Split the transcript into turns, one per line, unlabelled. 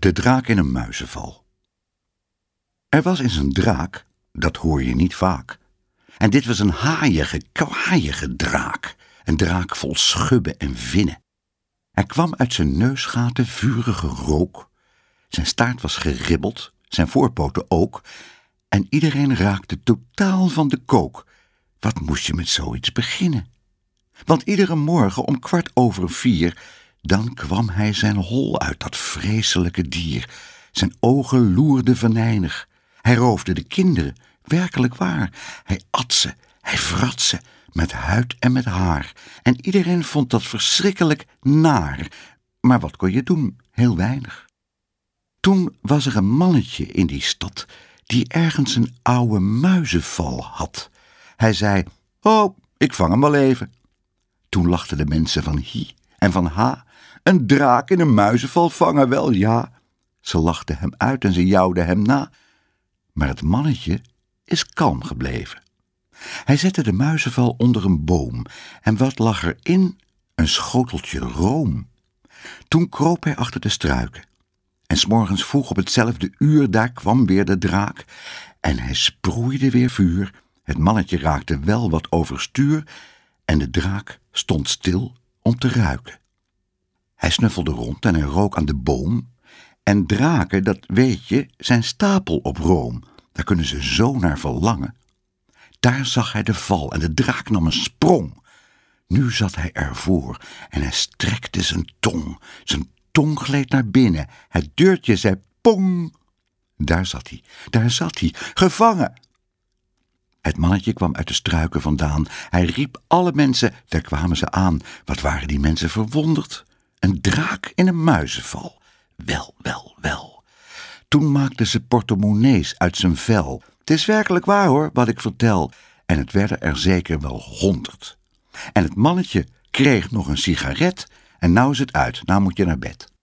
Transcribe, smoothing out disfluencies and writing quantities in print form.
De draak in een muizenval. Er was eens een draak, dat hoor je niet vaak. En dit was een haaiige, kwaaiige draak. Een draak vol schubben en vinnen. Er kwam uit zijn neusgaten vurige rook. Zijn staart was geribbeld, zijn voorpoten ook. En iedereen raakte totaal van de kook. Wat moest je met zoiets beginnen? Want iedere morgen om 4:15... dan kwam hij zijn hol uit, dat vreselijke dier. Zijn ogen loerden venijnig. Hij roofde de kinderen, werkelijk waar. Hij at ze, hij vrat ze, met huid en met haar. En iedereen vond dat verschrikkelijk naar. Maar wat kon je doen? Heel weinig. Toen was er een mannetje in die stad die ergens een oude muizenval had. Hij zei, oh, ik vang hem wel even. Toen lachten de mensen van hi en van ha. Een draak in een muizenval vangen wel, ja. Ze lachten hem uit en ze jouwden hem na. Maar het mannetje is kalm gebleven. Hij zette de muizenval onder een boom. En wat lag erin? Een schoteltje room. Toen kroop hij achter de struiken. En 's morgens vroeg op hetzelfde uur, daar kwam weer de draak. En hij sproeide weer vuur. Het mannetje raakte wel wat overstuur. En de draak stond stil om te ruiken. Hij snuffelde rond en hij rook aan de boom. En draken, dat weet je, zijn stapel op room. Daar kunnen ze zo naar verlangen. Daar zag hij de val en de draak nam een sprong. Nu zat hij ervoor en hij strekte zijn tong. Zijn tong gleed naar binnen. Het deurtje zei pong. Daar zat hij, gevangen. Het mannetje kwam uit de struiken vandaan. Hij riep alle mensen, daar kwamen ze aan. Wat waren die mensen verwonderd. Een draak in een muizenval. Wel, wel, wel. Toen maakten ze portemonnees uit zijn vel. Het is werkelijk waar hoor, wat ik vertel. En het werden er zeker wel 100. En het mannetje kreeg nog een sigaret. En nou is het uit, nou moet je naar bed.